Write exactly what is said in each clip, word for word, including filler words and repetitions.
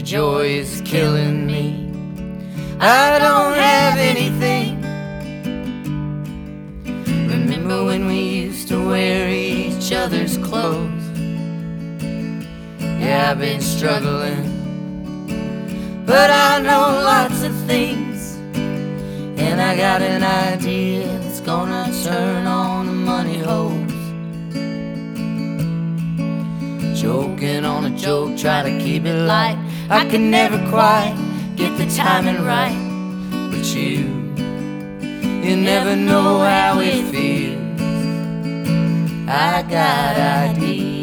your joy is killing me. I don't have anything. Remember when we used to wear each other's clothes? Yeah, I've been struggling, but I know lots of things, and I got an idea that's gonna turn on the money hose. Joking on a joke, try to keep it light. I can never quite get the timing right, but you, you never know how it feels. I got ideas.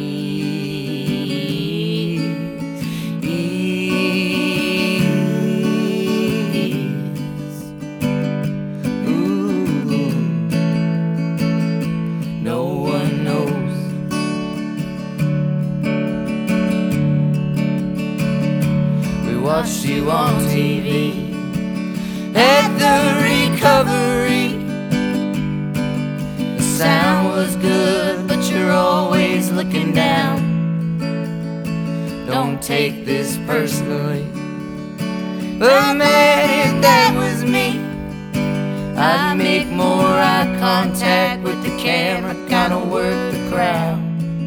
Ooh, no one knows. We watched you on T V at the recovery. The sound was good, but you're always looking down. Don't take this personally, but man, if that was me, I'd make more eye contact with the camera, kinda work the crowd.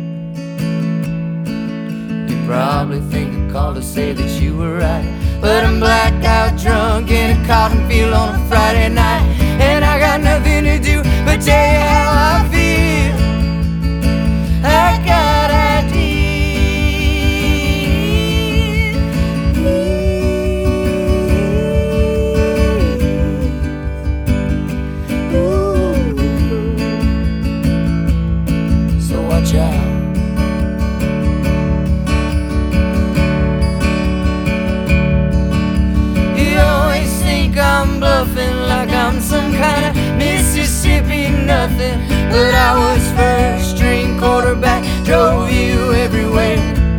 You probably think I called to say that you were right, but I'm blackout drunk in a cotton field on a Friday night, and I got nothing to do but tell you how I feel. I got ideas. Ooh. So watch out. I'm bluffing like I'm some kind of Mississippi nothing, but I was first string quarterback, drove you everywhere.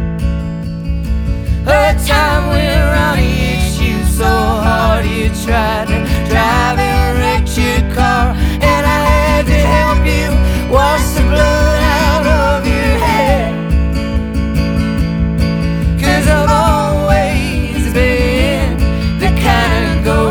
A time when Ronnie hit you so hard you tried to drive and wrecked your car, and I had to help you wash the blood out of your hair. 'Cause I've always been the kind of go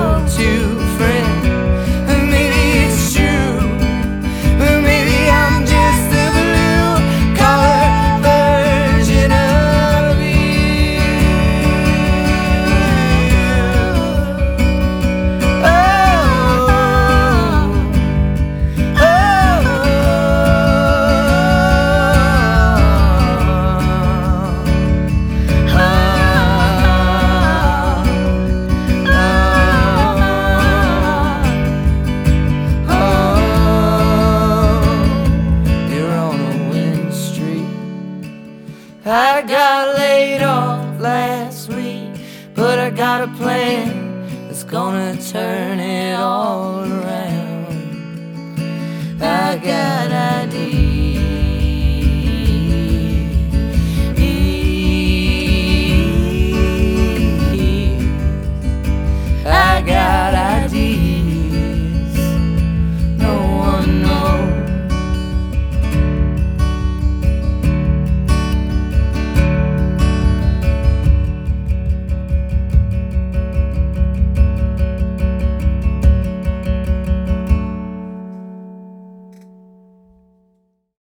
I got laid off last week, but I got a plan that's gonna turn it all around. I got ideas.